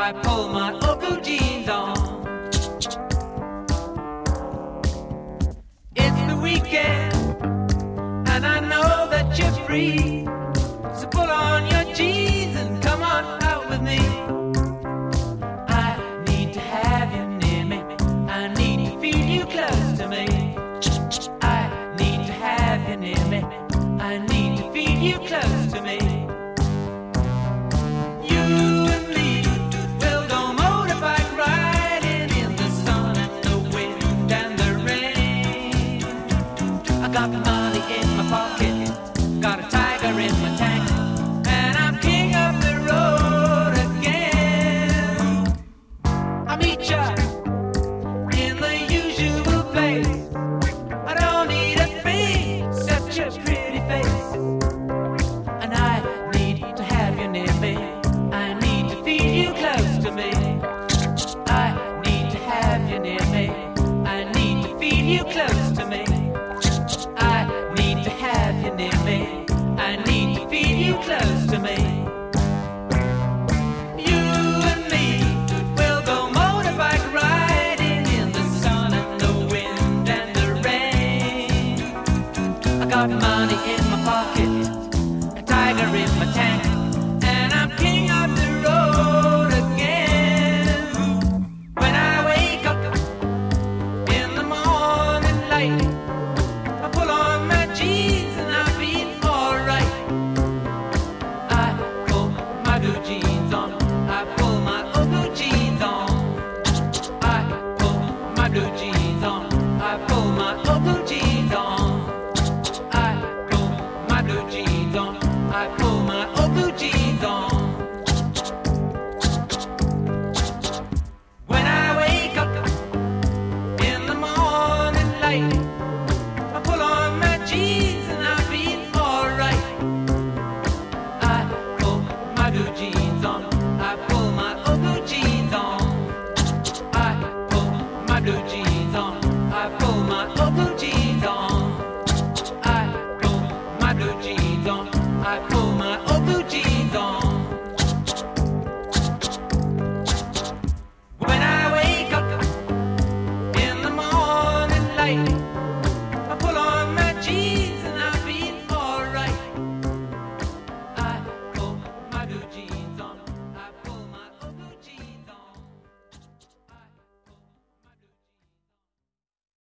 I pull my old blue jeans on. It's the weekend, and I know that you're free. So pull on your jeans and come on out with me. I need to have you near me. I need to feel you close to me. I need to have you near me. I need to feel you close to me. You and me will go motorbike riding in the sun and the wind and the rain. I got money in my pocket, got a tiger in my tank, and I'm king of the road again. I meet ya in the usual place. I don't need a thing except your pretty face. And I need to have you near me. I need to feel you close to me. I need to have you near me. I need to feel you close to me. I need to have you near me. I need to feel you close to me. You and me will go motorbike riding in the sun and the wind and the rain. I got money in my pocket, a tiger in my tank, and I'm king of the road again. When I wake up in the morning light, I pull on my jeans and I feel alright. I pull my blue jeans on. I pull my old blue jeans on. I pull my blue jeans on. I pull my old blue jeans on. I pull my blue jeans on. I pull my old blue jeans on. When I wake up in the morning light, I pull on my jeans and I feel alright. I pull my blue jeans on. I pull my old blue jeans on. I pull my blue jeans